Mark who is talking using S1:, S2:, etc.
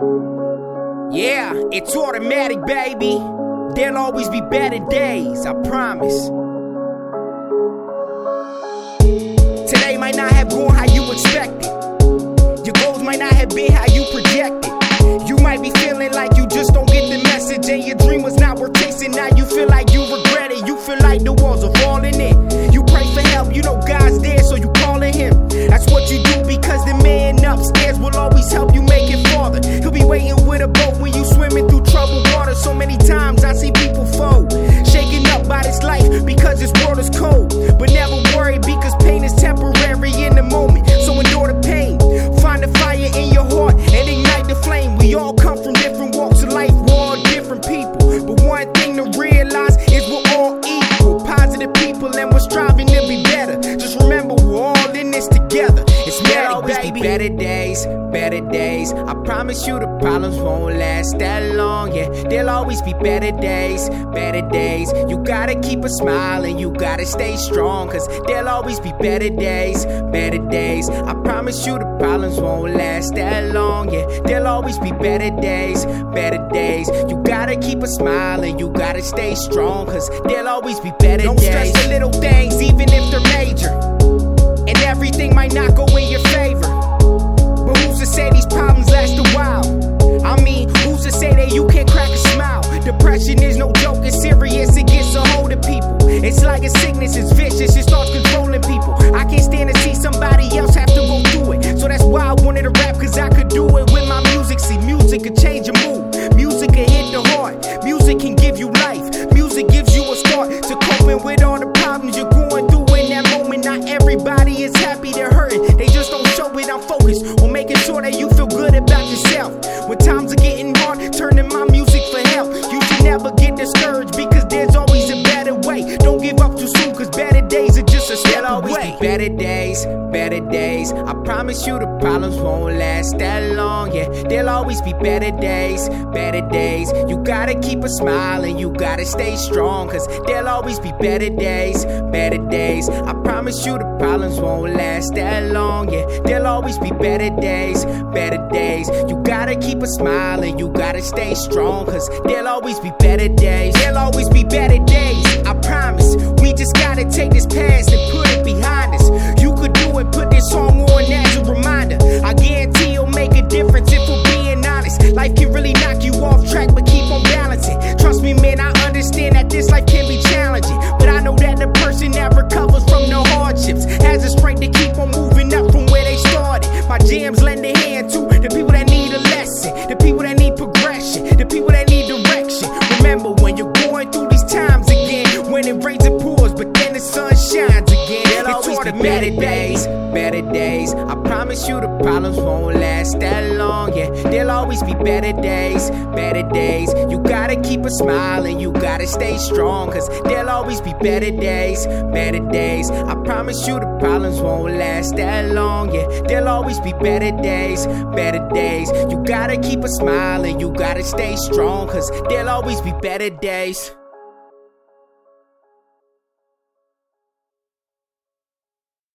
S1: Yeah, it's automatic, baby. There'll always be better days, I promise. Today might not have gone how you expected. Your goals might not have been how you projected. You might be feeling like you just don't get the message, and your dream was not worth chasing. Now you feel like you regret it. You feel like the walls are falling in. You pray for help, you know God's there, so you calling him. That's what you do because the man upstairs will always help you make it farther. He'll be waiting with a boat when you swimming through troubled water. So many times I see people fold, shaken up by this life because this world is cold. But never worry because pain is temporary in the moment. So endure the pain, find the fire in your heart and ignite the flame. We all come from different walks of life, we're all different people. But one thing to realize is we're all equal, positive people, and we're striving to be better. Just remember we're all in this together. It's Maddie, baby. Better days, better days. I promise you the problems won't last that long. Yeah, there'll always be better days, better days. You gotta keep a smile and you gotta stay strong, cause there'll always be better days, better days. I promise you the problems won't last that long. Yeah, there'll always be better days, better days. You gotta keep a smile and you gotta stay strong, cause there'll always be better days. Don't stress the little things even if they're major, and everything might not go in your favor. But who's to say these problems last a while? I mean, who's to say that you can't crack a smile? Depression is no joke, it's serious, it gets a hold of people. It's like a sickness, it's vicious, it starts controlling people. I can't stand to see somebody else have to go through it. So that's why I wanted to rap, cause I could do it with my music. See, music could change your mood, music can hit the heart, music can give you life, music gives you a start to coping with all the problems you're going through in that moment. Not everybody is happy, they're hurting, they just don't show it. I'm focused on making sure that you feel good about yourself. When times are getting hard, turn to my music for help. You should never get discouraged because there's always a better way. Don't give up too soon cause better days are just a step away. Better days, better days. I promise you the problems won't last that long. Yeah, there'll always be better days, better days. You gotta keep a smile and you gotta stay strong, cause there'll always be better days, better days. I promise you the problems won't last that long. Yeah, there'll always be better days, better days. You gotta keep a smile and you gotta stay strong, cause there'll always be better days. There'll always be better days, I promise. We just gotta take this past and put it behind us. You could do it, put this song on as a reminder. I guarantee it'll make a difference if we're being honest. Life can really knock you off track, but keep on balancing. Trust me, man, I understand that this life can be challenging, but I know that the person that recovers from the hardships has the strength to keep on moving up from where they started. My jams lend a hand to the people that need a lesson, the people that need progression, the people that need direction. Remember when you're going through these times again, when it rains and pours, but then the sun shines again. There'll always be better days, better days. I promise you the problems won't last that long. Yeah, there'll always be better days, better days. You gotta keep a smile and you gotta stay strong, cause there'll always be better days, better days. I promise you the problems won't last that long. Yeah, there'll always be better days, better days. You gotta keep a smile and you gotta stay strong, cause there'll always be better days.